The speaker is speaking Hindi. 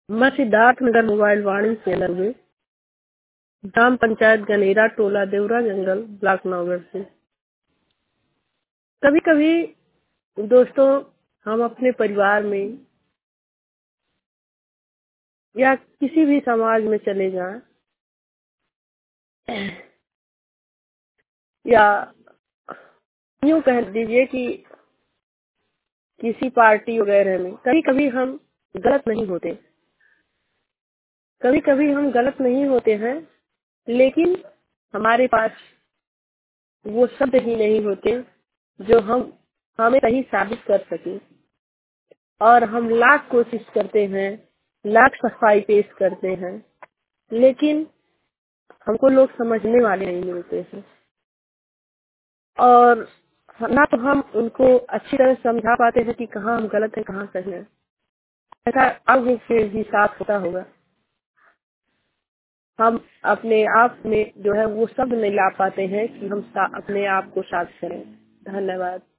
मैं सिद्धार्थ नगर मोबाइल वाणी सेलर में ग्राम पंचायत गनेरा टोला देवरा जंगल ब्लॉक नौगढ़ से। कभी कभी दोस्तों हम अपने परिवार में या किसी भी समाज में चले जाएं या यूं कह दीजिए कि किसी पार्टी वगैरह में कभी कभी हम गलत नहीं होते, कभी कभी हम गलत नहीं होते हैं, लेकिन हमारे पास वो शब्द ही नहीं होते जो हम हमें सही साबित कर सके। और हम लाख कोशिश करते हैं, लाख सफाई पेश करते हैं, लेकिन हमको लोग समझने वाले नहीं मिलते हैं। और ना तो हम उनको अच्छी तरह समझा पाते हैं कि कहाँ हम गलत है कहाँ सही है। ऐसा अब से भी साफ होता होगा। हम अपने आप में जो है वो शब्द नहीं ला पाते हैं कि हम अपने आप को साफ करें। धन्यवाद।